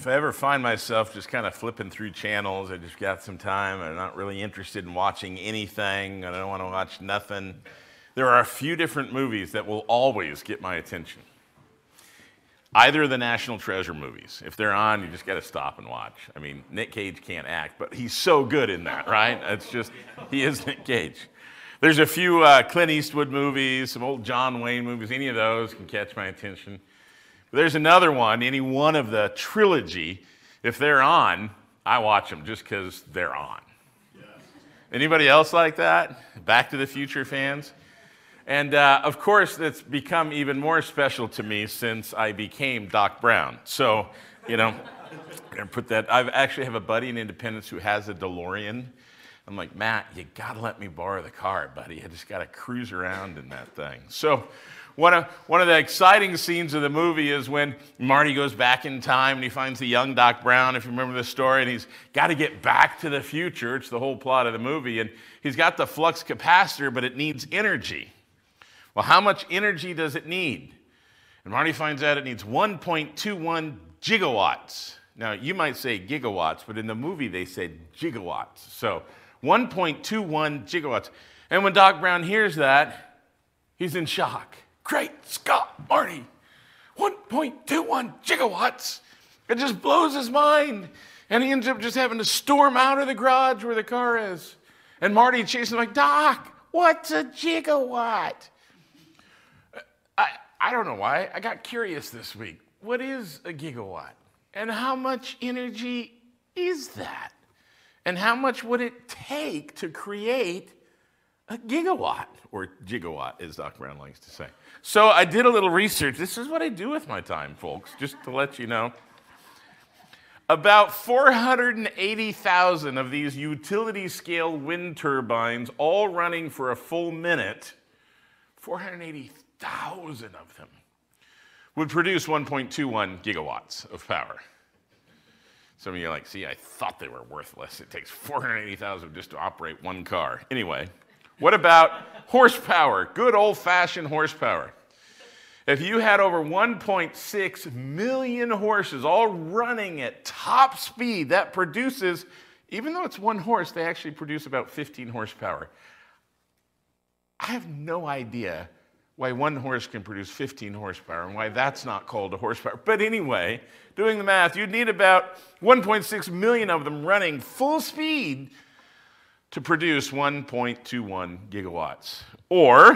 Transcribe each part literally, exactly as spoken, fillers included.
If I ever find myself just kind of flipping through channels, I just got some time, I'm not really interested in watching anything, and I don't want to watch nothing, there are a few different movies that will always get my attention. Either the National Treasure movies. If they're on, you just got to stop and watch. I mean, Nick Cage can't act, but he's so good in that, right? It's just, he is Nick Cage. There's a few uh, Clint Eastwood movies, some old John Wayne movies, any of those can catch my attention. There's another one, any one of the trilogy, if they're on, I watch them just because they're on. Yes. Anybody else like that? Back to the Future fans? And uh, of course, that's become even more special to me since I became Doc Brown. So, you know, I'm gonna put that, I actually have a buddy in Independence who has a DeLorean. I'm like, Matt, you gotta let me borrow the car, buddy. I just gotta cruise around in that thing. So, One of, one of the exciting scenes of the movie is when Marty goes back in time and he finds the young Doc Brown, if you remember the story, and he's got to get back to the future. It's the whole plot of the movie. And he's got the flux capacitor, but it needs energy. Well, how much energy does it need? And Marty finds out it needs one point two one gigawatts. Now, you might say gigawatts, but in the movie they said gigawatts. So one point two one gigawatts. And when Doc Brown hears that, he's in shock. Great Scott, Marty, one point two one gigawatts. It just blows his mind. And he ends up just having to storm out of the garage where the car is. And Marty chases him like, Doc, what's a gigawatt? I, I don't know why. I got curious this week. What is a gigawatt? And how much energy is that? And how much would it take to create a gigawatt, or gigawatt, as Doc Brown likes to say. So I did a little research. This is what I do with my time, folks, just to let you know. About four hundred eighty thousand of these utility-scale wind turbines, all running for a full minute, four hundred eighty thousand of them, would produce one point two one gigawatts of power. Some of you are like, see, I thought they were worthless. It takes four hundred eighty thousand just to operate one car. Anyway. What about horsepower? Good old-fashioned horsepower. If you had over one point six million horses all running at top speed, that produces, even though it's one horse, they actually produce about fifteen horsepower. I have no idea why one horse can produce fifteen horsepower and why that's not called a horsepower. But anyway, doing the math, you'd need about one point six million of them running full speed to produce one point two one gigawatts. Or,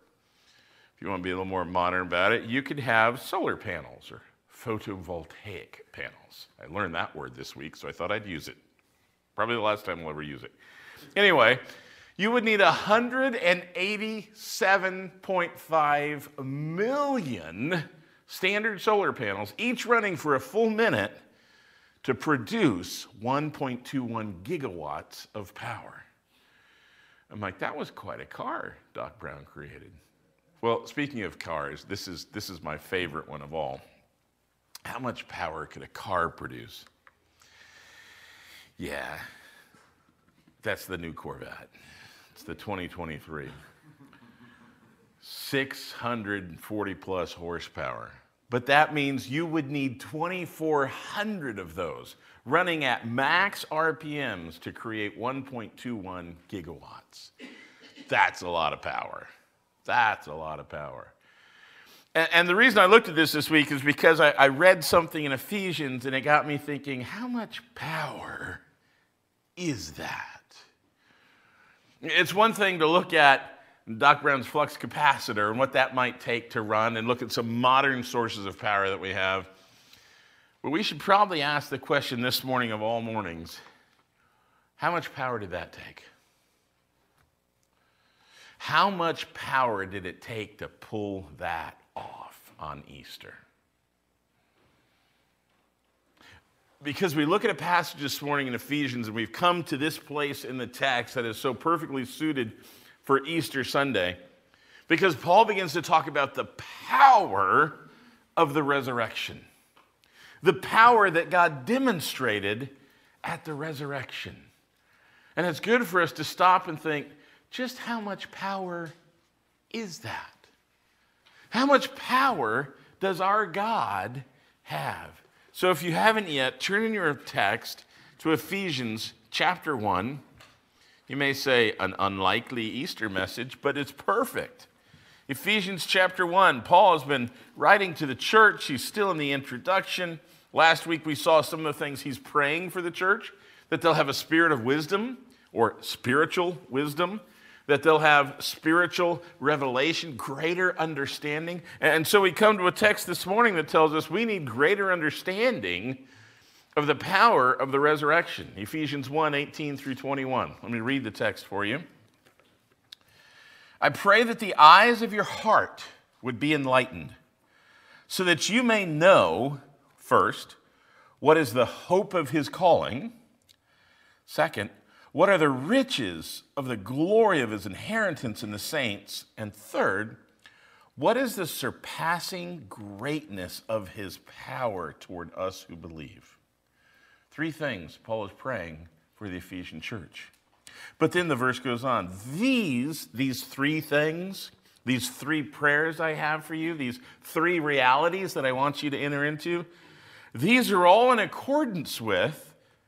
if you want to be a little more modern about it, you could have solar panels or photovoltaic panels. I learned that word this week, so I thought I'd use it. Probably the last time we'll ever use it. Anyway, you would need one hundred eighty-seven point five million standard solar panels, each running for a full minute, to produce one point two one gigawatts of power. I'm like, that was quite a car Doc Brown created. Well, speaking of cars, this is, this is my favorite one of all. How much power could a car produce? Yeah, that's the new Corvette. It's the twenty twenty-three. six hundred forty plus horsepower. But that means you would need twenty-four hundred of those running at max R P Ms to create one point two one gigawatts. That's a lot of power. That's a lot of power. And, and the reason I looked at this this week is because I, I read something in Ephesians and it got me thinking, how much power is that? It's one thing to look at Doc Brown's flux capacitor and what that might take to run and look at some modern sources of power that we have. But we should probably ask the question this morning of all mornings, how much power did that take? How much power did it take to pull that off on Easter? Because we look at a passage this morning in Ephesians and we've come to this place in the text that is so perfectly suited for Easter Sunday, because Paul begins to talk about the power of the resurrection. The power that God demonstrated at the resurrection. And it's good for us to stop and think, just how much power is that? How much power does our God have? So if you haven't yet, turn in your text to Ephesians chapter one. You may say an unlikely Easter message, but it's perfect. Ephesians chapter one, Paul has been writing to the church. He's still in the introduction. Last week we saw some of the things he's praying for the church, that they'll have a spirit of wisdom or spiritual wisdom, that they'll have spiritual revelation, greater understanding. And so we come to a text this morning that tells us we need greater understanding of the power of the resurrection. Ephesians one, eighteen through twenty-one. Let me read the text for you. I pray that the eyes of your heart would be enlightened, so that you may know, first, what is the hope of his calling. Second, what are the riches of the glory of his inheritance in the saints? And third, what is the surpassing greatness of his power toward us who believe? Three things Paul is praying for the Ephesian church. But then the verse goes on. These, these three things, these three prayers I have for you, these three realities that I want you to enter into, these are all in accordance with,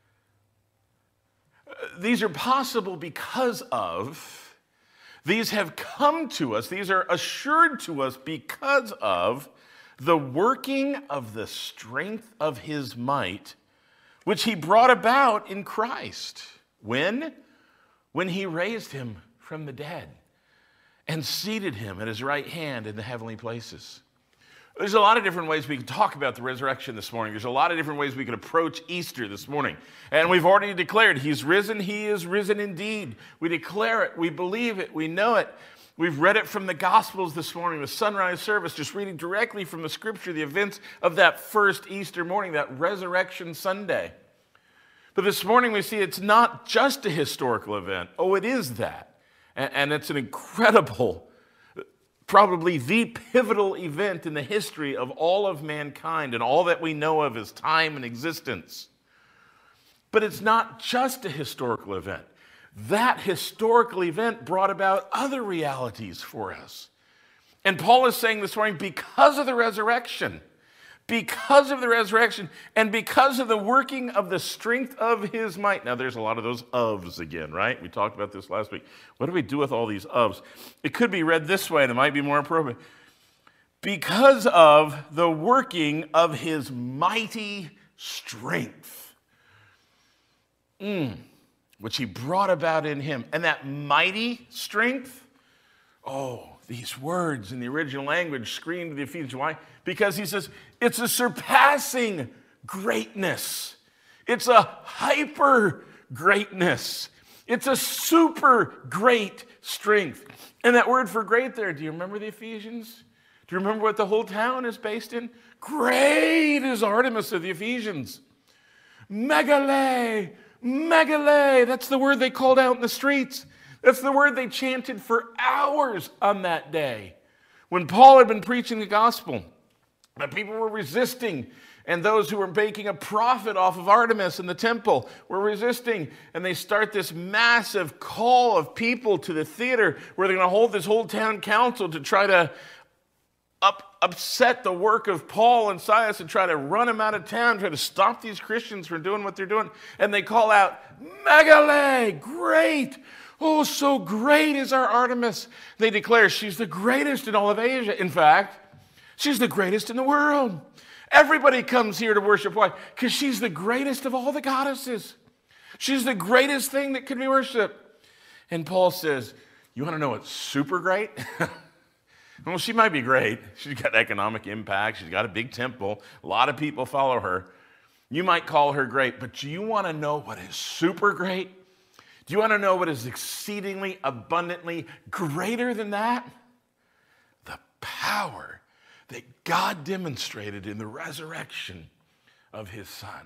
these are possible because of, these have come to us, these are assured to us because of the working of the strength of his might, which he brought about in Christ. When? When he raised him from the dead and seated him at his right hand in the heavenly places. There's a lot of different ways we can talk about the resurrection this morning. There's a lot of different ways we can approach Easter this morning. And we've already declared he's risen, he is risen indeed. We declare it, we believe it, we know it. We've read it from the Gospels this morning, the sunrise service, just reading directly from the Scripture, the events of that first Easter morning, that Resurrection Sunday. But this morning we see it's not just a historical event. Oh, it is that. And it's an incredible, probably the pivotal event in the history of all of mankind and all that we know of as time and existence. But it's not just a historical event. That historical event brought about other realities for us. And Paul is saying this morning, because of the resurrection, because of the resurrection, and because of the working of the strength of his might. Now, there's a lot of those ofs again, right? We talked about this last week. What do we do with all these ofs? It could be read this way, and it might be more appropriate. Because of the working of his mighty strength, mm, which he brought about in him. And that mighty strength, oh, these words in the original language scream to the Ephesians. Why? Because he says, it's a surpassing greatness. It's a hyper greatness. It's a super great strength. And that word for great there, do you remember the Ephesians? Do you remember what the whole town is based in? Great is Artemis of the Ephesians. Megale, megale, that's the word they called out in the streets. That's the word they chanted for hours on that day. When Paul had been preaching the gospel, the people were resisting, and those who were making a profit off of Artemis in the temple were resisting, and they start this massive call of people to the theater where they're going to hold this whole town council to try to up, upset the work of Paul and Silas and try to run them out of town, try to stop these Christians from doing what they're doing. And they call out, Megale, great! Oh, so great is our Artemis. They declare she's the greatest in all of Asia. In fact, she's the greatest in the world. Everybody comes here to worship. Why? Because she's the greatest of all the goddesses. She's the greatest thing that can be worshipped. And Paul says, you want to know what's super great? Well, she might be great. She's got economic impact. She's got a big temple. A lot of people follow her. You might call her great, but do you want to know what is super great? Do you want to know what is exceedingly abundantly greater than that? The power that God demonstrated in the resurrection of his Son.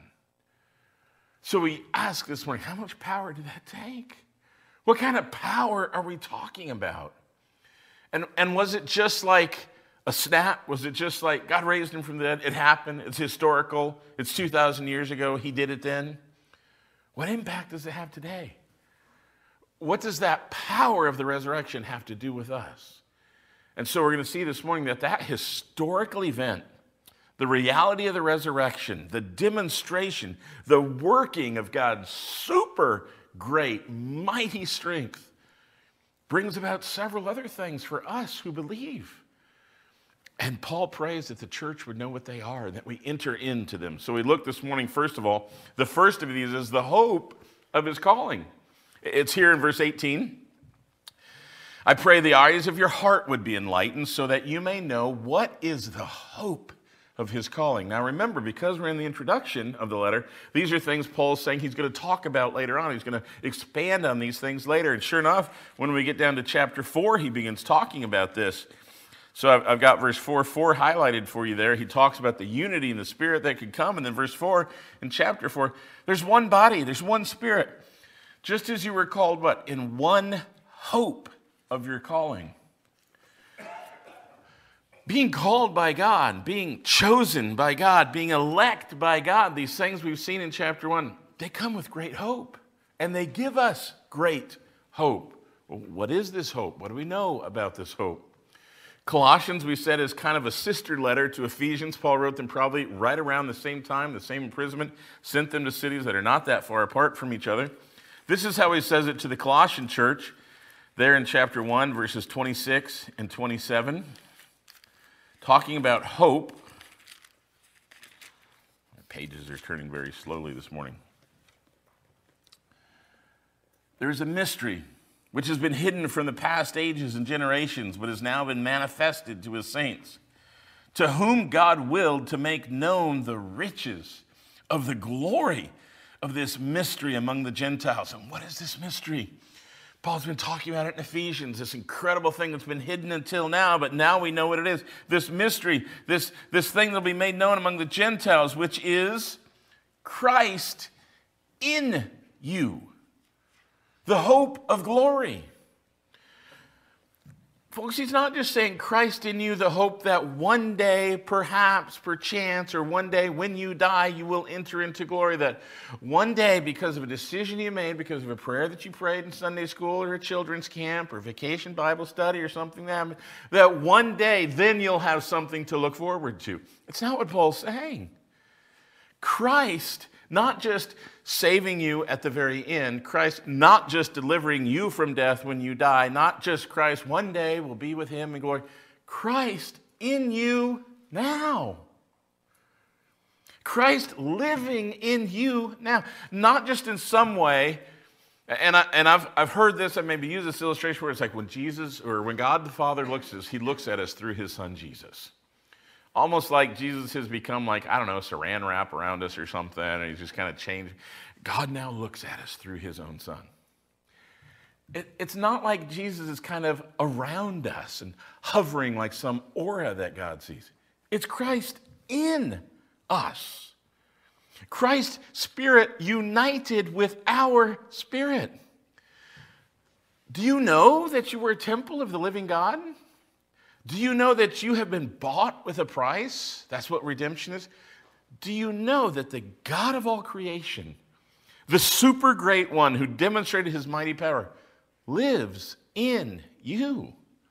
So we ask this morning, how much power did that take? What kind of power are we talking about? And, and was it just like a snap? Was it just like God raised him from the dead? It happened. It's historical. It's two thousand years ago. He did it then. What impact does it have today? What does that power of the resurrection have to do with us? And so we're going to see this morning that that historical event, The reality of the resurrection, the demonstration, the working of God's super great, mighty strength brings about several other things for us who believe. And Paul prays that the church would know what they are and that we enter into them. So we look this morning, first of all, the first of these is the hope of his calling. It's here in verse eighteen. I pray the eyes of your heart would be enlightened so that you may know what is the hope of his calling. Now remember, because we're in the introduction of the letter, these are things Paul's saying he's going to talk about later on. He's going to expand on these things later. And sure enough, when we get down to chapter four, he begins talking about this. So I've, I've got verse four, four highlighted for you there. He talks about the unity in the Spirit that could come. And then verse four, in chapter four, there's one body, there's one Spirit. Just as you were called, what? In one hope of your calling. Being called by God, being chosen by God, being elect by God, these things we've seen in chapter one, they come with great hope. And they give us great hope. Well, what is this hope? What do we know about this hope? Colossians, we said, is kind of a sister letter to Ephesians. Paul wrote them probably right around the same time, the same imprisonment, sent them to cities that are not that far apart from each other. This is how he says it to the Colossian church, there in chapter one, verses twenty-six and twenty-seven. Talking about hope. My pages are turning very slowly this morning. There is a mystery which has been hidden from the past ages and generations, but has now been manifested to his saints, to whom God willed to make known the riches of the glory of this mystery among the Gentiles. And what is this mystery? Paul's been talking about it in Ephesians, this incredible thing that's been hidden until now, but now we know what it is. This mystery, this, this thing that will be made known among the Gentiles, which is Christ in you, the hope of glory. Folks, he's not just saying Christ in you, the hope that one day, perhaps, perchance, or one day when you die, you will enter into glory. That one day, because of a decision you made, because of a prayer that you prayed in Sunday school or a children's camp or vacation Bible study or something, that, that one day, then you'll have something to look forward to. It's not what Paul's saying. Christ, not just saving you at the very end, Christ not just delivering you from death when you die, not just Christ one day will be with him in glory, Christ in you now. Christ living in you now, not just in some way. And, I, and I've, I've heard this, I maybe use this illustration where it's like when Jesus, or when God the Father looks at us, he looks at us through his son Jesus. Almost like Jesus has become like, I don't know, saran wrap around us or something, and he's just kind of changed. God now looks at us through his own son. It, it's not like Jesus is kind of around us and hovering like some aura that God sees. It's Christ in us. Christ's Spirit united with our spirit. Do you know that you were a temple of the living God? Do you know that you have been bought with a price? That's what redemption is. Do you know that the God of all creation, the super great one who demonstrated his mighty power, lives in you,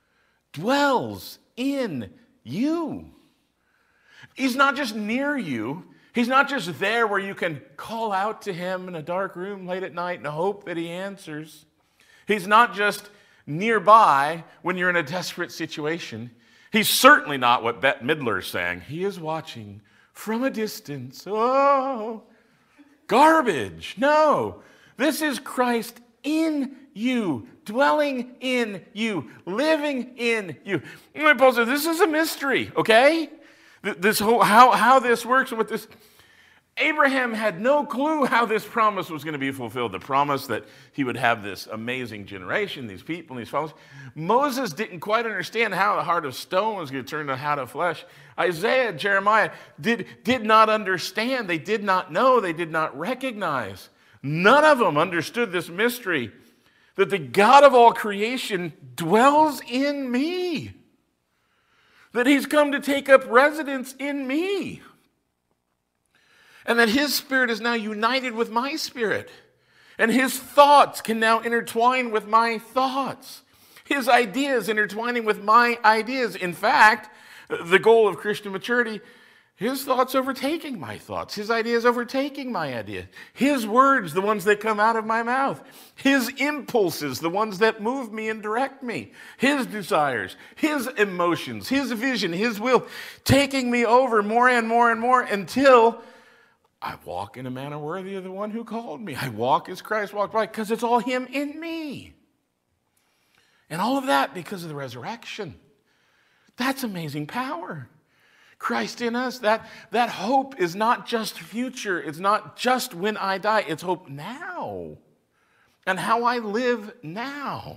dwells in you? He's not just near you. He's not just there where you can call out to him in a dark room late at night and hope that he answers. He's not just nearby when you're in a desperate situation. He's certainly not what Bette Midler sang. He is watching from a distance. Oh, garbage. No, this is Christ in you, dwelling in you, living in you. And Paul says, this is a mystery, okay? This whole, how, how this works and what this... Abraham had no clue how this promise was going to be fulfilled. The promise that he would have this amazing generation, these people, these followers. Moses didn't quite understand how the heart of stone was going to turn to a heart of flesh. Isaiah, Jeremiah did, did not understand. They did not know. They did not recognize. None of them understood this mystery that the God of all creation dwells in me. That he's come to take up residence in me. And that his spirit is now united with my spirit. And his thoughts can now intertwine with my thoughts. His ideas intertwining with my ideas. In fact, the goal of Christian maturity His thoughts overtaking my thoughts. His ideas overtaking my ideas. His words, the ones that come out of my mouth. His impulses, the ones that move me and direct me. His desires, his emotions, his vision, his will, taking me over more and more and more until I walk in a manner worthy of the one who called me. I walk as Christ walked by, because it's all him in me. And all of that because of the resurrection. That's amazing power. Christ in us, that, that hope is not just future. It's not just when I die. It's hope now and how I live now.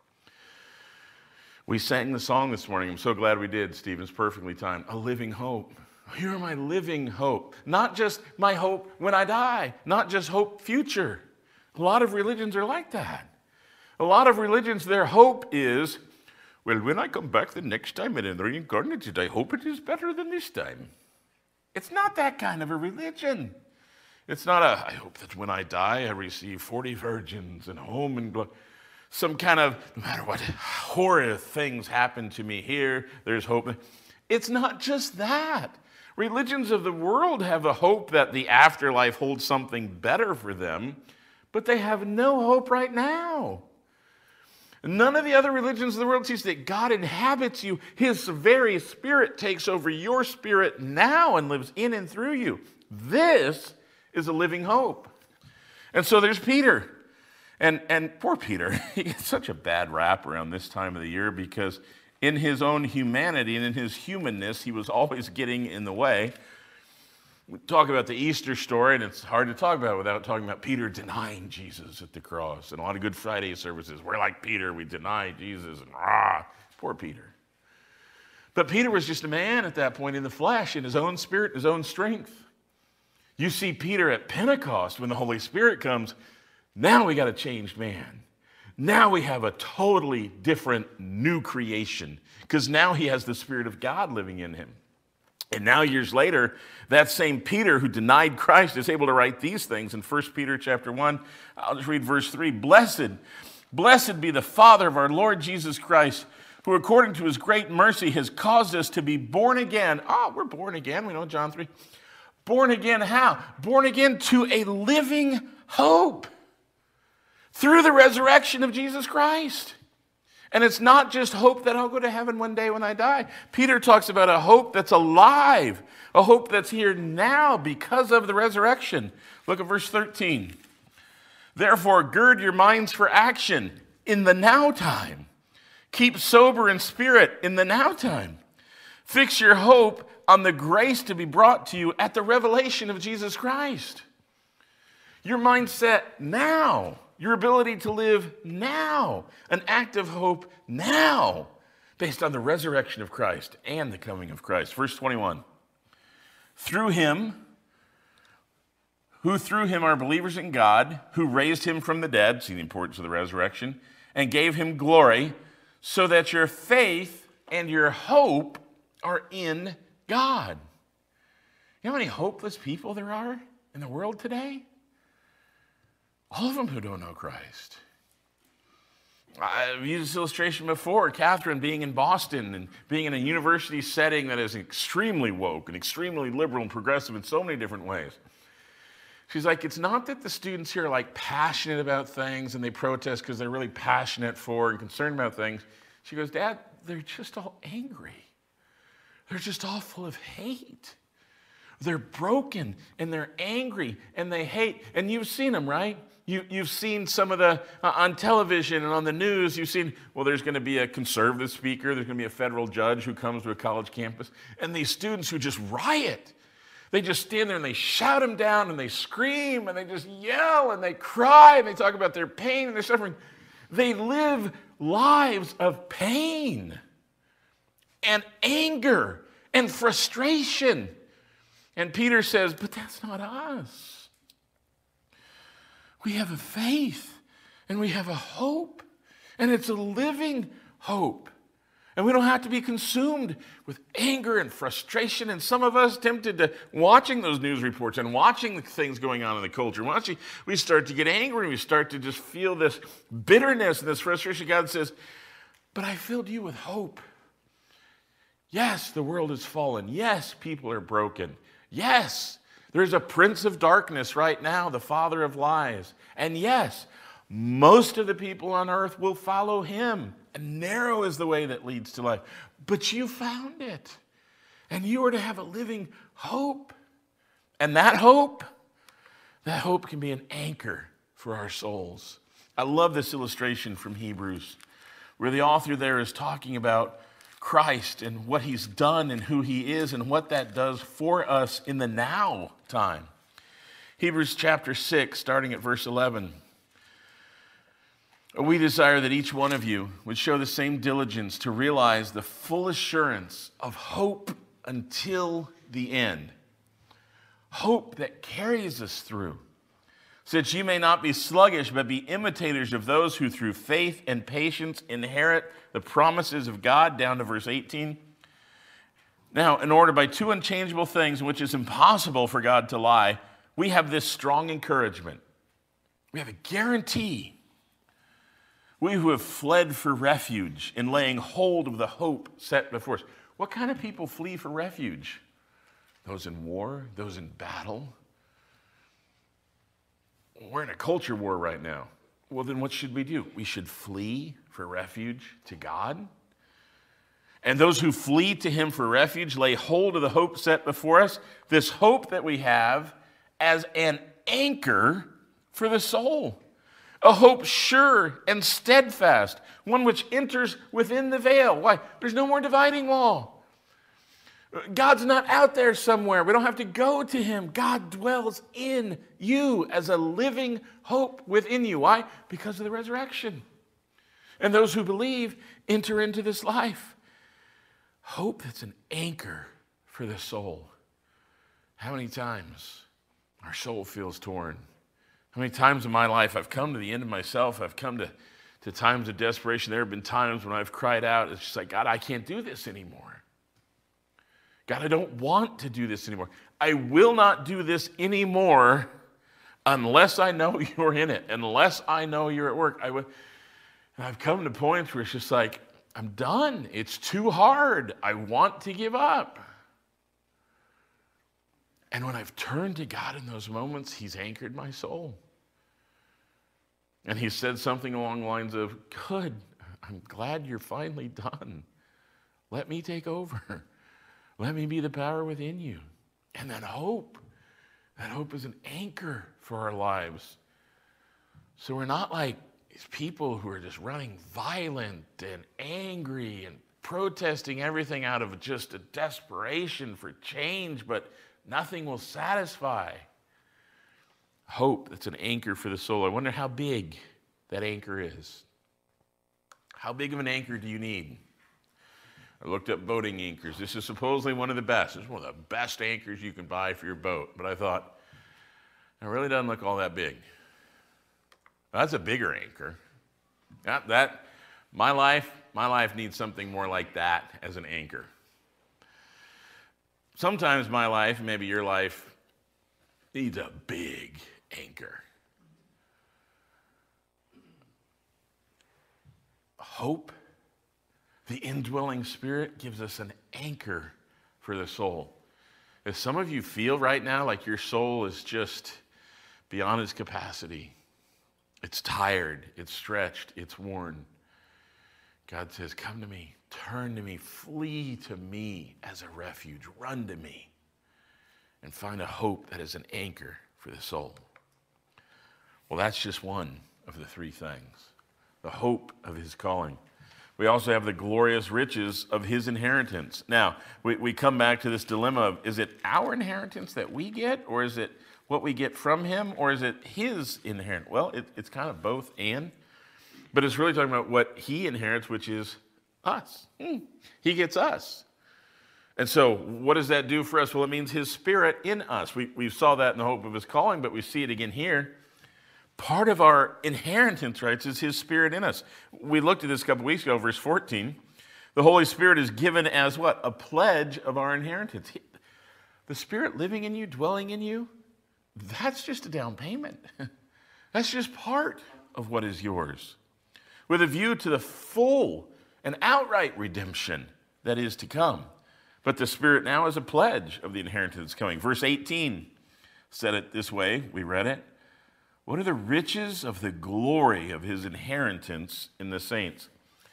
We sang the song this morning. I'm so glad we did, Stephen's perfectly timed. A living hope. You're my living hope. Not just my hope when I die. Not just hope future. A lot of religions are like that. A lot of religions, their hope is, well, when I come back the next time and am reincarnated, I hope it is better than this time. It's not that kind of a religion. It's not a, I hope that when I die, I receive forty virgins and home and glory. Some kind of, no matter what horrid things happen to me here, there's hope. It's not just that. Religions of the world have a hope that the afterlife holds something better for them, but they have no hope right now. None of the other religions of the world teach that God inhabits you. His very spirit takes over your spirit now and lives in and through you. This is a living hope. And so there's Peter. And, and poor Peter, he gets such a bad rap around this time of the year because in his own humanity and in his humanness, he was always getting in the way. We talk about the Easter story, and it's hard to talk about it without talking about Peter denying Jesus at the cross. And a lot of Good Friday services, we're like Peter, we deny Jesus, and ah, poor Peter. But Peter was just a man at that point in the flesh, in his own spirit, his own strength. You see Peter at Pentecost when the Holy Spirit comes. Now we got a changed man. Now we have a totally different new creation because now he has the Spirit of God living in him. And now years later, that same Peter who denied Christ is able to write these things in First Peter chapter one. I'll just read verse three. Blessed, blessed be the Father of our Lord Jesus Christ, who according to his great mercy has caused us to be born again. Oh, we're born again. We know John three. Born again how? Born again to a living hope through the resurrection of Jesus Christ. And it's not just hope that I'll go to heaven one day when I die. Peter talks about a hope that's alive, a hope that's here now because of the resurrection. Look at verse thirteen. Therefore, gird your minds for action in the now time. Keep sober in spirit in the now time. Fix your hope on the grace to be brought to you at the revelation of Jesus Christ. Your mindset now. Your ability to live now, an act of hope now, based on the resurrection of Christ and the coming of Christ. Verse twenty-one, through him, who through him are believers in God, who raised him from the dead, see the importance of the resurrection, and gave him glory, so that your faith and your hope are in God. You know how many hopeless people there are in the world today? All of them who don't know Christ. I've used this illustration before. Catherine being in Boston and being in a university setting that is extremely woke and extremely liberal and progressive in so many different ways. She's like, it's not that the students here are like passionate about things and they protest because they're really passionate for and concerned about things. She goes, Dad, they're just all angry. They're just all full of hate. They're broken and they're angry and they hate. And you've seen them, right? You, you've seen some of the, uh, on television and on the news, you've seen, well, there's going to be a conservative speaker, there's going to be a federal judge who comes to a college campus, and these students who just riot. They just stand there and they shout him down and they scream and they just yell and they cry and they talk about their pain and their suffering. They live lives of pain and anger and frustration. And Peter says, but that's not us. We have a faith and we have a hope, and it's a living hope. And we don't have to be consumed with anger and frustration. And some of us tempted to watching those news reports and watching the things going on in the culture. Watching, we start to get angry. We start to just feel this bitterness and this frustration. God says, but I filled you with hope. Yes, the world is fallen. Yes, people are broken. Yes, there's a prince of darkness right now, the father of lies. And yes, most of the people on earth will follow him. And narrow is the way that leads to life. But you found it. And you are to have a living hope. And that hope, that hope can be an anchor for our souls. I love this illustration from Hebrews, where the author there is talking about Christ and what he's done and who he is and what that does for us in the now time. Hebrews chapter six, starting at verse eleven. We desire that each one of you would show the same diligence to realize the full assurance of hope until the end. Hope that carries us through, so that you may not be sluggish, but be imitators of those who through faith and patience inherit the promises of God, down to verse eighteen. Now, in order by two unchangeable things in which it is impossible for God to lie, we have this strong encouragement. We have a guarantee. We who have fled for refuge in laying hold of the hope set before us. What kind of people flee for refuge? Those in war, those in battle. We're in a culture war right now. Well, then what should we do? We should flee for refuge to God. And those who flee to him for refuge lay hold of the hope set before us, this hope that we have as an anchor for the soul. A hope sure and steadfast, one which enters within the veil. Why? There's no more dividing wall. God's not out there somewhere. We don't have to go to him. God dwells in you as a living hope within you. Why? Because of the resurrection. And those who believe enter into this life. Hope that's an anchor for the soul. How many times our soul feels torn? How many times in my life I've come to the end of myself. I've come to, to times of desperation. There have been times when I've cried out. It's just like, God, I can't do this anymore. God, I don't want to do this anymore. I will not do this anymore unless I know you're in it, unless I know you're at work. I would, and I've come to points where it's just like, I'm done. It's too hard. I want to give up. And when I've turned to God in those moments, he's anchored my soul. And he said something along the lines of, good, I'm glad you're finally done. Let me take over. Let me be the power within you. And that hope, that hope is an anchor for our lives. So we're not like these people who are just running violent and angry and protesting everything out of just a desperation for change, but nothing will satisfy. Hope that's an anchor for the soul. I wonder how big that anchor is. How big of an anchor do you need? I looked up boating anchors. This is supposedly one of the best. It's one of the best anchors you can buy for your boat. But I thought, it really doesn't look all that big. That's a bigger anchor. That, that my life, my life needs something more like that as an anchor. Sometimes my life, maybe your life, needs a big anchor. Hope, the indwelling Spirit, gives us an anchor for the soul. If some of you feel right now like your soul is just beyond its capacity, it's tired, it's stretched, it's worn, God says, come to me, turn to me, flee to me as a refuge, run to me, and find a hope that is an anchor for the soul. Well, that's just one of the three things. The hope of his calling. We also have the glorious riches of his inheritance. Now, we, we come back to this dilemma of, is it our inheritance that we get, or is it what we get from him, or is it his inheritance? Well, it, it's kind of both and. But it's really talking about what he inherits, which is us. He gets us. And so what does that do for us? Well, it means his Spirit in us. We, we saw that in the hope of his calling, but we see it again here. Part of our inheritance rights is his Spirit in us. We looked at this a couple weeks ago, verse fourteen. The Holy Spirit is given as what? A pledge of our inheritance. The Spirit living in you, dwelling in you, that's just a down payment. That's just part of what is yours, with a view to the full and outright redemption that is to come. But the Spirit now is a pledge of the inheritance coming. Verse eighteen said it this way. We read it. What are the riches of the glory of his inheritance in the saints?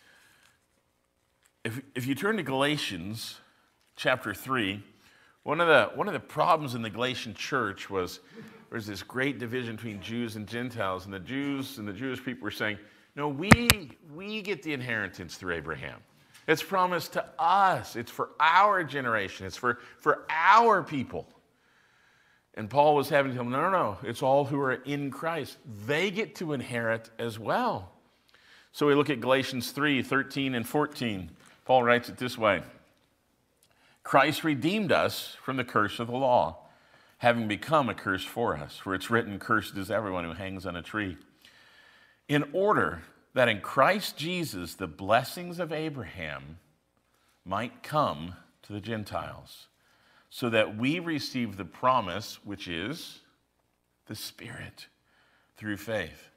If, if you turn to Galatians chapter three, one of the, one of the problems in the Galatian church was there was this great division between Jews and Gentiles, and the Jews and the Jewish people were saying, no, we, we get the inheritance through Abraham. It's promised to us. It's for our generation. It's for, for our people. And Paul was having to tell them, no, no, no. It's all who are in Christ. They get to inherit as well. So we look at Galatians three, thirteen and fourteen. Paul writes it this way. Christ redeemed us from the curse of the law, having become a curse for us. For it's written, cursed is everyone who hangs on a tree. In order that in Christ Jesus the blessings of Abraham might come to the Gentiles, so that we receive the promise, which is the Spirit, through faith.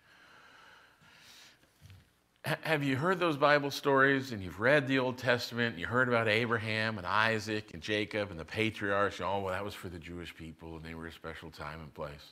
H- have you heard those Bible stories, and you've read the Old Testament, and you heard about Abraham and Isaac and Jacob and the patriarchs? Oh, well, that was for the Jewish people, and they were a special time and place.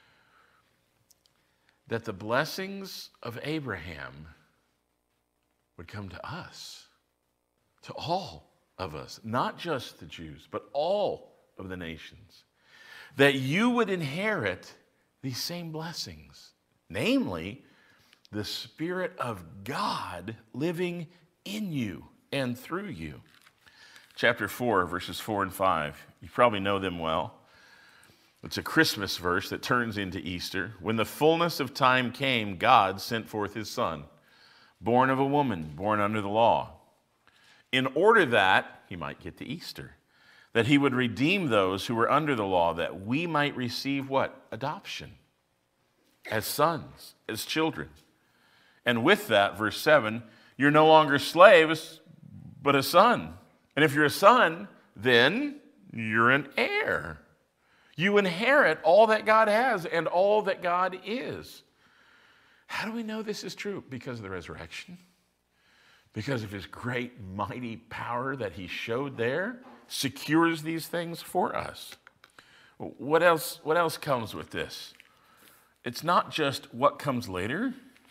That the blessings of Abraham would come to us, to all of us, not just the Jews, but all of the nations, that you would inherit these same blessings, namely the Spirit of God living in you and through you. Chapter four, verses four and five. You probably know them well. It's a Christmas verse that turns into Easter. When the fullness of time came, God sent forth his Son, born of a woman, born under the law, in order that he might get to Easter, that he would redeem those who were under the law, that we might receive what? Adoption, as sons, as children. And with that, verse seven, you're no longer slaves, but a son. And if you're a son, then you're an heir. You inherit all that God has and all that God is. How do we know this is true? Because of the resurrection. Because of his great, mighty power that he showed there, secures these things for us. What else, what else comes with this? It's not just what comes later.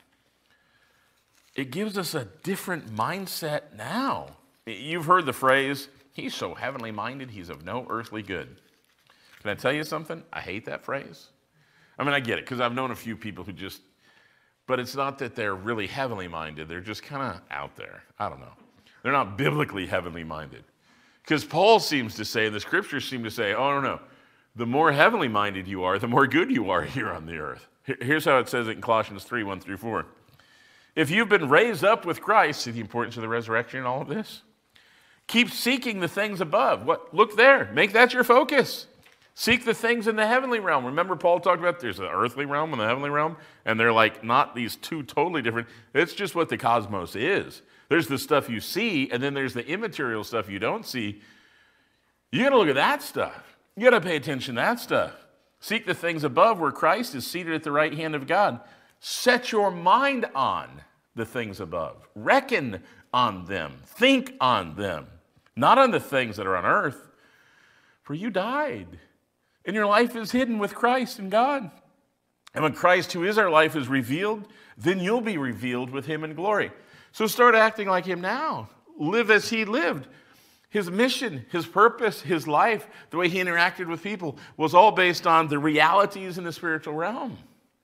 It gives us a different mindset now. You've heard the phrase, he's so heavenly minded, he's of no earthly good. Can I tell you something? I hate that phrase. I mean, I get it, because I've known a few people who just, but it's not that they're really heavenly minded. They're just kind of out there. I don't know. They're not biblically heavenly minded. Because Paul seems to say, and the scriptures seem to say, oh, no, no. The more heavenly minded you are, the more good you are here on the earth. Here's how it says it in Colossians three, one through four. If you've been raised up with Christ, see the importance of the resurrection in all of this? Keep seeking the things above. What? Look there. Make that your focus. Seek the things in the heavenly realm. Remember Paul talked about there's the earthly realm and the heavenly realm, and they're like not these two totally different. It's just what the cosmos is. There's the stuff you see, and then there's the immaterial stuff you don't see. You got to look at that stuff. You got to pay attention to that stuff. Seek the things above where Christ is seated at the right hand of God. Set your mind on the things above. Reckon on them. Think on them. Not on the things that are on earth. For you died, and your life is hidden with Christ in God. And when Christ, who is our life, is revealed, then you'll be revealed with him in glory. So start acting like him now. Live as he lived. His mission, his purpose, his life, the way he interacted with people was all based on the realities in the spiritual realm.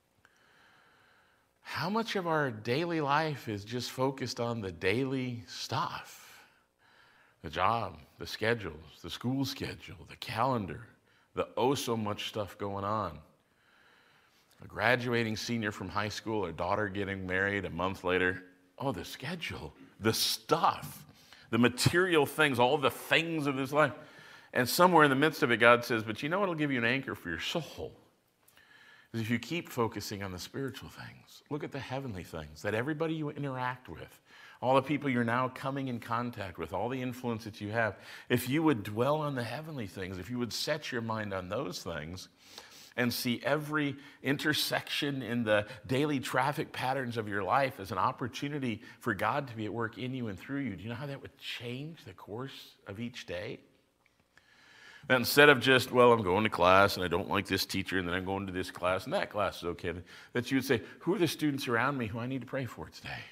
How much of our daily life is just focused on the daily stuff? The job, the schedules, the school schedule, the calendar, the oh so much stuff going on. A graduating senior from high school, a daughter getting married a month later. Oh, the schedule, the stuff, the material things, all the things of this life. And somewhere in the midst of it, God says, but you know what will give you an anchor for your soul? Is if you keep focusing on the spiritual things. Look at the heavenly things that everybody you interact with, all the people you're now coming in contact with, all the influence that you have. If you would dwell on the heavenly things, if you would set your mind on those things, and see every intersection in the daily traffic patterns of your life as an opportunity for God to be at work in you and through you, do you know how that would change the course of each day? That instead of just, well, I'm going to class and I don't like this teacher, and then I'm going to this class and that class is okay, that you would say, who are the students around me who I need to pray for today?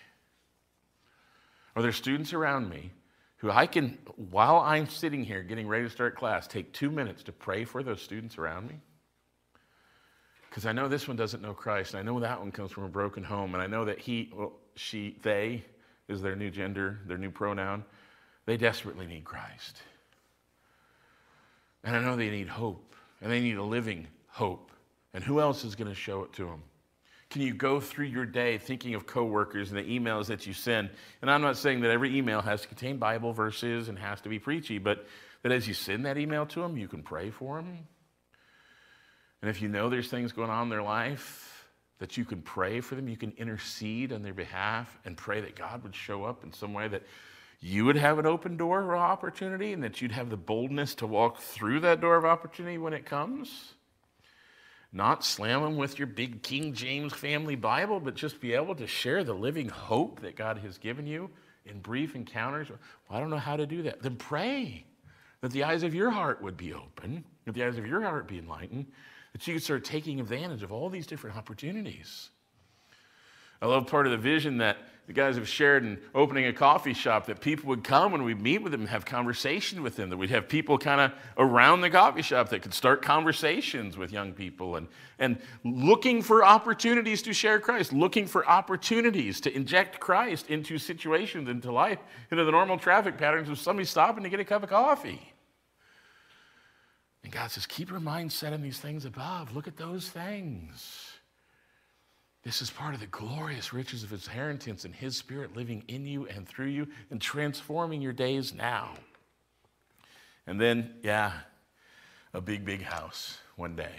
Are there students around me who I can, while I'm sitting here getting ready to start class, take two minutes to pray for those students around me? Because I know this one doesn't know Christ, and I know that one comes from a broken home, and I know that he, well, she, they is their new gender, their new pronoun. They desperately need Christ. And I know they need hope, and they need a living hope. And who else is going to show it to them? Can you go through your day thinking of coworkers and the emails that you send? And I'm not saying that every email has to contain Bible verses and has to be preachy, but that as you send that email to them, you can pray for them. And if you know there's things going on in their life, that you can pray for them, you can intercede on their behalf and pray that God would show up in some way that you would have an open door of opportunity and that you'd have the boldness to walk through that door of opportunity when it comes. Not slam them with your big King James family Bible, but just be able to share the living hope that God has given you in brief encounters. Well, I don't know how to do that. Then pray that the eyes of your heart would be open, that the eyes of your heart be enlightened, that you could start taking advantage of all these different opportunities. I love part of the vision that the guys have shared in opening a coffee shop, that people would come and we'd meet with them and have conversation with them, that we'd have people kind of around the coffee shop that could start conversations with young people and, and looking for opportunities to share Christ, looking for opportunities to inject Christ into situations, into life, into the normal traffic patterns of somebody stopping to get a cup of coffee. And God says, keep your mind set on these things above. Look at those things. This is part of the glorious riches of his inheritance and his Spirit living in you and through you and transforming your days now. And then, yeah, a big, big house one day.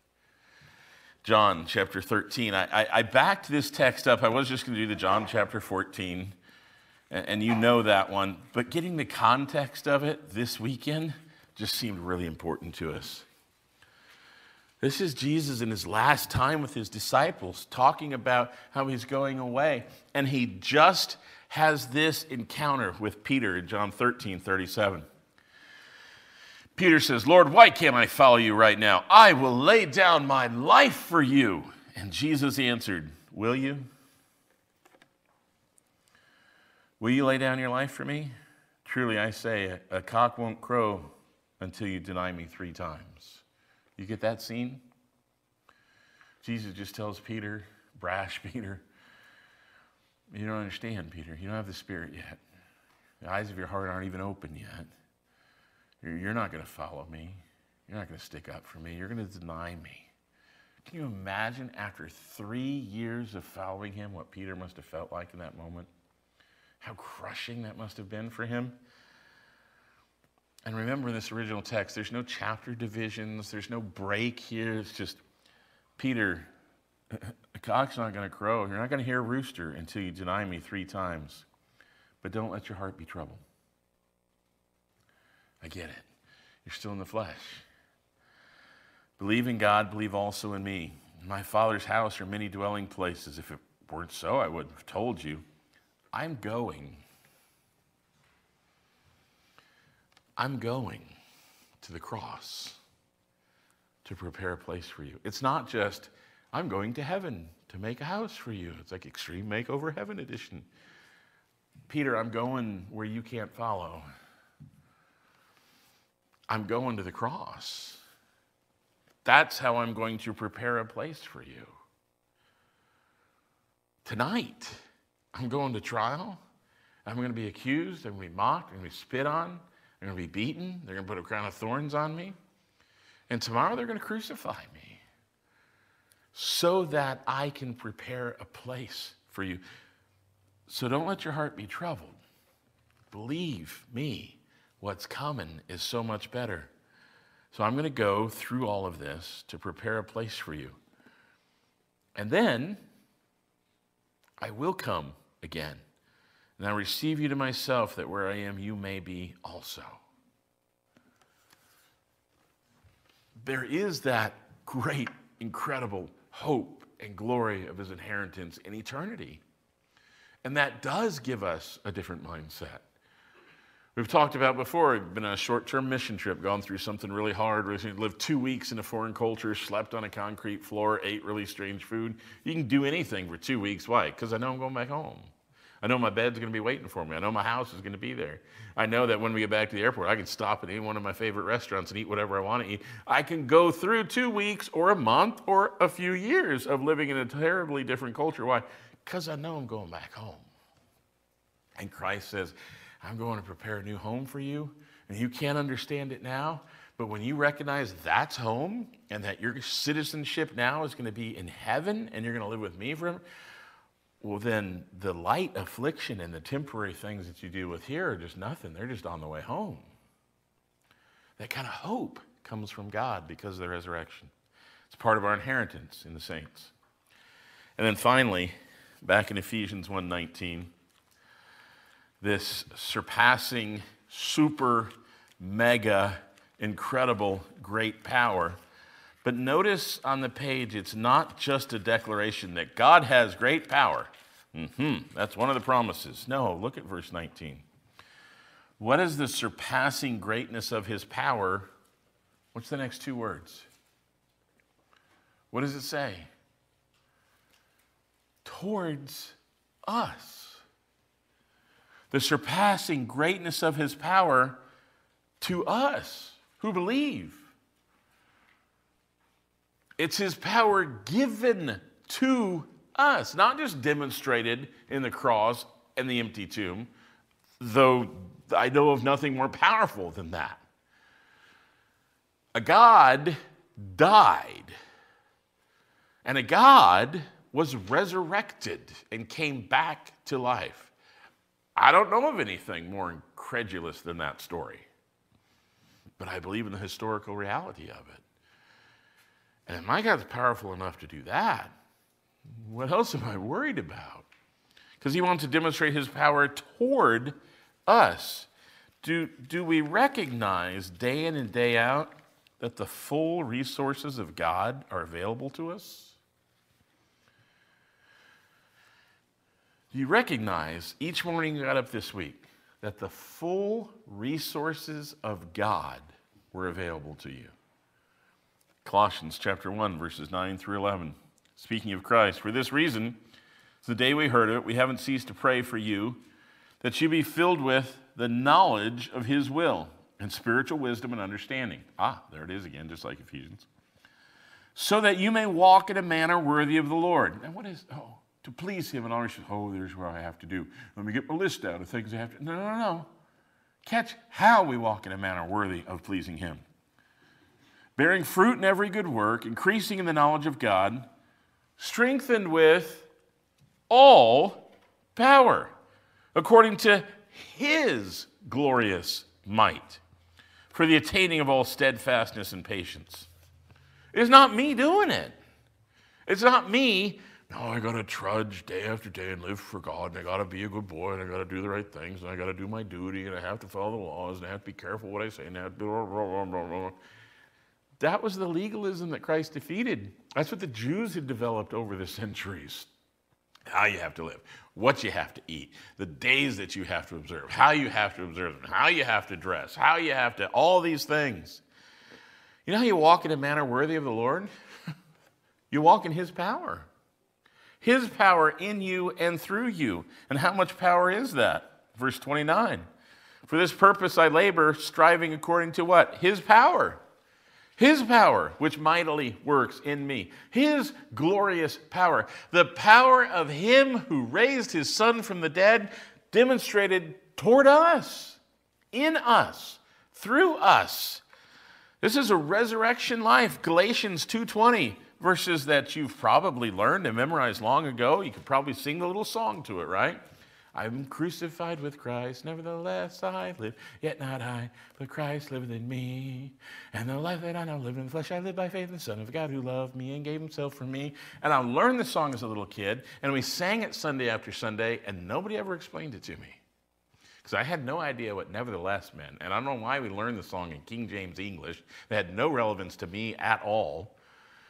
John chapter thirteen. I, I, I backed this text up. I was just going to do the John chapter fourteen, and, and you know that one. But getting the context of it this weekend just seemed really important to us. This is Jesus in his last time with his disciples, talking about how he's going away. And he just has this encounter with Peter in John thirteen thirty-seven. Peter says, Lord, why can't I follow you right now? I will lay down my life for you. And Jesus answered, will you? Will you lay down your life for me? Truly I say, a, a cock won't crow until you deny me three times. You get that scene? Jesus just tells Peter, brash Peter, you don't understand, Peter. You don't have the Spirit yet. The eyes of your heart aren't even open yet. You're, you're not going to follow me. You're not going to stick up for me. You're going to deny me. Can you imagine after three years of following him what Peter must have felt like in that moment? How crushing that must have been for him. And remember in this original text, there's no chapter divisions. There's no break here. It's just, Peter, a cock's not going to crow. You're not going to hear a rooster until you deny me three times. But don't let your heart be troubled. I get it. You're still in the flesh. Believe in God, believe also in me. In my Father's house are many dwelling places. If it weren't so, I would have told you. I'm going. I'm going to the cross to prepare a place for you. It's not just, I'm going to heaven to make a house for you. It's like Extreme Makeover Heaven Edition. Peter, I'm going where you can't follow. I'm going to the cross. That's how I'm going to prepare a place for you. Tonight, I'm going to trial. I'm going to be accused. I'm going to be mocked. I'm going to be spit on. They're going to be beaten. They're going to put a crown of thorns on me. And tomorrow they're going to crucify me so that I can prepare a place for you. So don't let your heart be troubled. Believe me, what's coming is so much better. So I'm going to go through all of this to prepare a place for you. And then I will come again. And I receive you to myself, that where I am, you may be also. There is that great, incredible hope and glory of his inheritance in eternity. And that does give us a different mindset. We've talked about before, we've been on a short-term mission trip, gone through something really hard, lived two weeks in a foreign culture, slept on a concrete floor, ate really strange food. You can do anything for two weeks. Why? Because I know I'm going back home. I know my bed's going to be waiting for me. I know my house is going to be there. I know that when we get back to the airport, I can stop at any one of my favorite restaurants and eat whatever I want to eat. I can go through two weeks or a month or a few years of living in a terribly different culture. Why? Because I know I'm going back home. And Christ says, I'm going to prepare a new home for you, and you can't understand it now, but when you recognize that's home and that your citizenship now is going to be in heaven and you're going to live with me forever, well, then the light affliction and the temporary things that you deal with here are just nothing. They're just on the way home. That kind of hope comes from God because of the resurrection. It's part of our inheritance in the saints. And then finally, back in Ephesians one nineteen, this surpassing, super, mega, incredible, great power. But notice on the page, it's not just a declaration that God has great power. Mm-hmm, that's one of the promises. No, look at verse nineteen. What is the surpassing greatness of his power? What's the next two words? What does it say? Towards us. The surpassing greatness of his power to us who believe. It's his power given to us, not just demonstrated in the cross and the empty tomb, though I know of nothing more powerful than that. A God died, and a God was resurrected and came back to life. I don't know of anything more incredulous than that story, but I believe in the historical reality of it. And if my God's powerful enough to do that, what else am I worried about? Because he wants to demonstrate his power toward us. Do, do we recognize day in and day out that the full resources of God are available to us? Do you recognize each morning you got up this week that the full resources of God were available to you? Colossians chapter one, verses nine through eleven. Speaking of Christ, for this reason, the day we heard it, we haven't ceased to pray for you, that you be filled with the knowledge of his will and spiritual wisdom and understanding. Ah, there it is again, just like Ephesians. So that you may walk in a manner worthy of the Lord. And what is, oh, to please him and honor him. Oh, there's what I have to do. Let me get my list out of things I have to. No, no, no. Catch how we walk in a manner worthy of pleasing him. Bearing fruit in every good work, increasing in the knowledge of God, strengthened with all power, according to his glorious might, for the attaining of all steadfastness and patience. It's not me doing it. It's not me. No, I got to trudge day after day and live for God, and I got to be a good boy, and I got to do the right things, and I got to do my duty, and I have to follow the laws, and I have to be careful what I say, and I have to blah, blah, blah, blah. That was the legalism that Christ defeated. That's what the Jews had developed over the centuries. How you have to live, what you have to eat, the days that you have to observe, how you have to observe them, how you have to dress, how you have to, all these things. You know how you walk in a manner worthy of the Lord? You walk in his power. His power in you and through you. And how much power is that? Verse twenty-nine. For this purpose I labor, striving according to what? His power. His power, which mightily works in me. His glorious power. The power of him who raised his son from the dead, demonstrated toward us, in us, through us. This is a resurrection life. Galatians two twenty. Verses that you've probably learned and memorized long ago. You could probably sing a little song to it, right? I'm crucified with Christ, nevertheless I live, yet not I, but Christ liveth in me. And the life that I now live in the flesh, I live by faith in the Son of God who loved me and gave himself for me. And I learned the song as a little kid, and we sang it Sunday after Sunday, and nobody ever explained it to me. Because I had no idea what nevertheless meant. And I don't know why we learned the song in King James English. That had no relevance to me at all.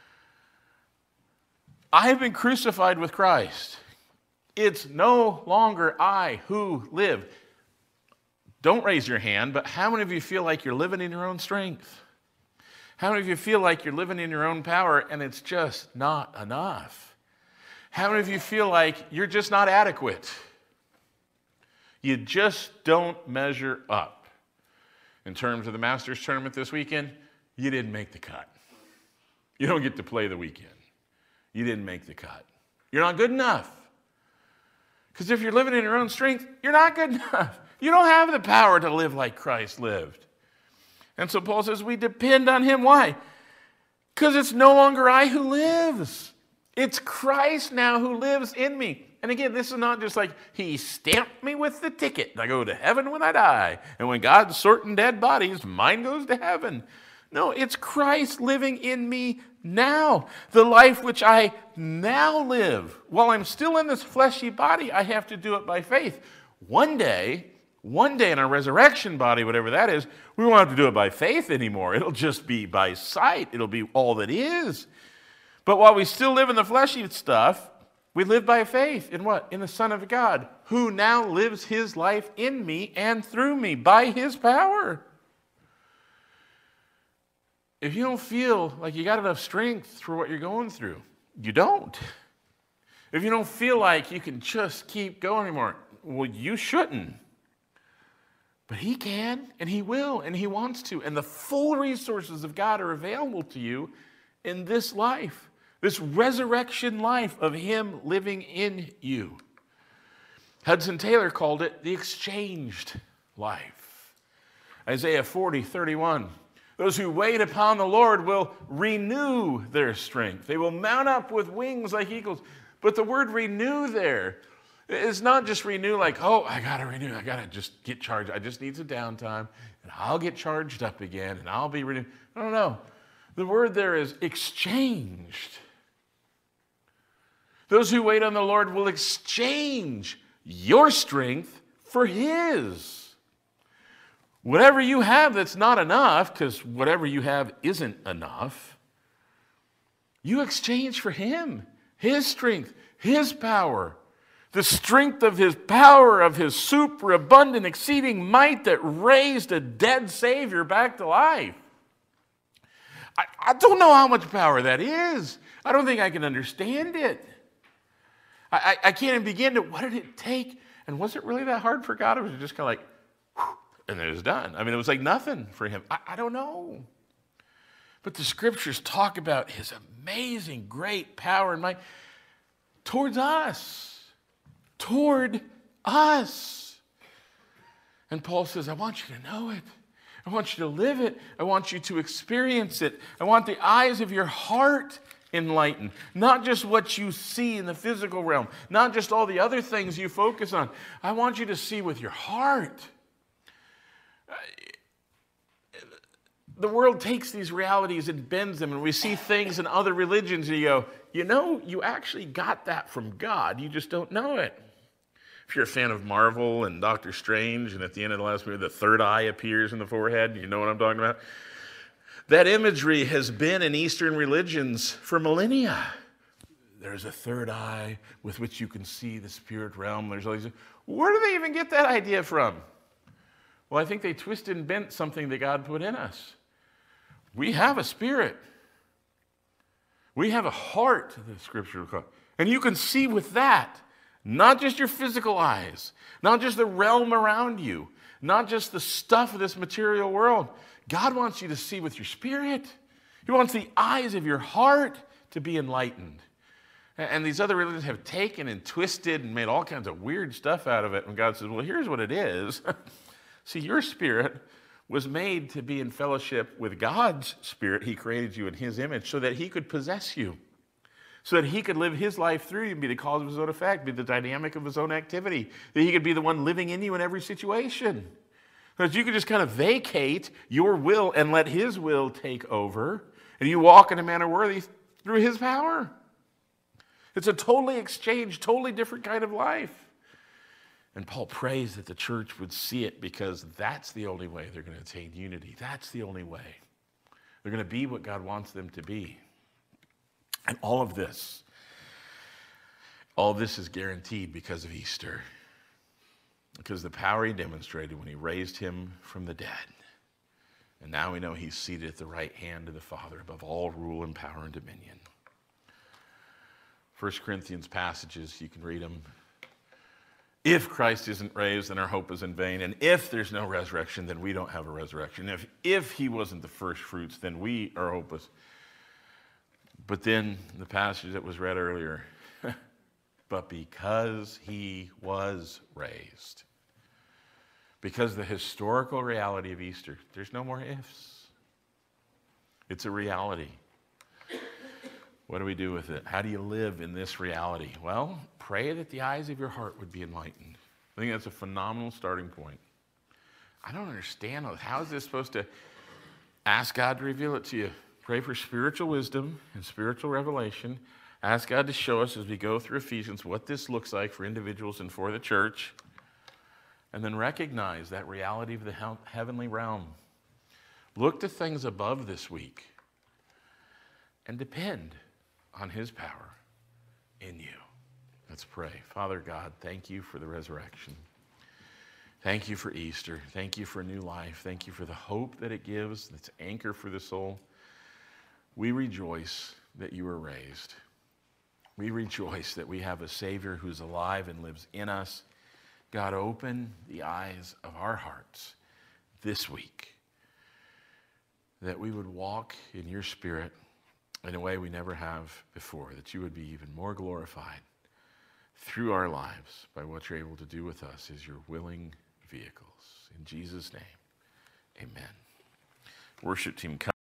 I have been crucified with Christ. It's no longer I who live. Don't raise your hand, but how many of you feel like you're living in your own strength? How many of you feel like you're living in your own power and it's just not enough? How many of you feel like you're just not adequate? You just don't measure up. In terms of the Masters tournament this weekend, you didn't make the cut. You don't get to play the weekend. You didn't make the cut. You're not good enough. Because if you're living in your own strength, you're not good enough. You don't have the power to live like Christ lived. And so Paul says we depend on him. Why? Because it's no longer I who lives. It's Christ now who lives in me. And again, this is not just like he stamped me with the ticket. I go to heaven when I die. And when God's sorting dead bodies, mine goes to heaven. No, it's Christ living in me now. The life which I now live. While I'm still in this fleshy body, I have to do it by faith. One day, one day in our resurrection body, whatever that is, we won't have to do it by faith anymore. It'll just be by sight. It'll be all that is. But while we still live in the fleshy stuff, we live by faith in what? In the Son of God, who now lives his life in me and through me by his power. If you don't feel like you got enough strength for what you're going through, you don't. If you don't feel like you can just keep going anymore, well, you shouldn't. But he can, and he will, and he wants to. And the full resources of God are available to you in this life, this resurrection life of him living in you. Hudson Taylor called it the exchanged life. Isaiah forty, thirty-one. Those who wait upon the Lord will renew their strength. They will mount up with wings like eagles. But the word renew there is not just renew like, oh, I got to renew. I got to just get charged. I just need some downtime, and I'll get charged up again, and I'll be renewed. No, no, no. The word there is exchanged. Those who wait on the Lord will exchange your strength for his. Whatever you have that's not enough, because whatever you have isn't enough, you exchange for him, his strength, his power, the strength of his power, of his superabundant, exceeding might that raised a dead Savior back to life. I, I don't know how much power that is. I don't think I can understand it. I, I, I can't even begin to, what did it take? And was it really that hard for God? Or was it just kind of like, whew, and it was done? I mean, it was like nothing for him. I, I don't know. But the scriptures talk about his amazing, great power and might towards us. Toward us. And Paul says, I want you to know it. I want you to live it. I want you to experience it. I want the eyes of your heart enlightened. Not just what you see in the physical realm. Not just all the other things you focus on. I want you to see with your heart. The world takes these realities and bends them, and we see things in other religions and you go, you know, you actually got that from God. You just don't know it. If you're a fan of Marvel and Doctor Strange, and at the end of the last movie, the third eye appears in the forehead, you know what I'm talking about? That imagery has been in Eastern religions for millennia. There's a third eye with which you can see the spirit realm. There's all these. Where do they even get that idea from? Well, I think they twisted and bent something that God put in us. We have a spirit. We have a heart, the scripture calls. And you can see with that, not just your physical eyes, not just the realm around you, not just the stuff of this material world. God wants you to see with your spirit. He wants the eyes of your heart to be enlightened. And these other religions have taken and twisted and made all kinds of weird stuff out of it. And God says, well, here's what it is. See, your spirit was made to be in fellowship with God's spirit. He created you in his image so that he could possess you, so that he could live his life through you and be the cause of his own effect, be the dynamic of his own activity, that he could be the one living in you in every situation. So that you could just kind of vacate your will and let his will take over, and you walk in a manner worthy through his power. It's a totally exchanged, totally different kind of life. And Paul prays that the church would see it, because that's the only way they're going to attain unity. That's the only way. They're going to be what God wants them to be. And all of this, All this is guaranteed because of Easter, because the power he demonstrated when he raised him from the dead. And now we know he's seated at the right hand of the Father above all rule and power and dominion. First Corinthians passages, you can read them. If Christ isn't raised, then our hope is in vain. And if there's no resurrection, then we don't have a resurrection. If, if he wasn't the first fruits, then we are hopeless. But then the passage that was read earlier, but because he was raised, because the historical reality of Easter, there's no more ifs. It's a reality. What do we do with it? How do you live in this reality? Well, pray that the eyes of your heart would be enlightened. I think that's a phenomenal starting point. I don't understand. How is this supposed to ask God to reveal it to you? Pray for spiritual wisdom and spiritual revelation. Ask God to show us as we go through Ephesians what this looks like for individuals and for the church. And then recognize that reality of the heavenly realm. Look to things above this week and depend on his power in you. Let's pray. Father God, thank you for the resurrection. Thank you for Easter. Thank you for a new life. Thank you for the hope that it gives, that's anchor for the soul. We rejoice that you were raised. We rejoice that we have a Savior who's alive and lives in us. God, open the eyes of our hearts this week, that we would walk in your Spirit in a way we never have before, that you would be even more glorified through our lives by what you're able to do with us as your willing vehicles. In Jesus' name, amen. Worship team, come.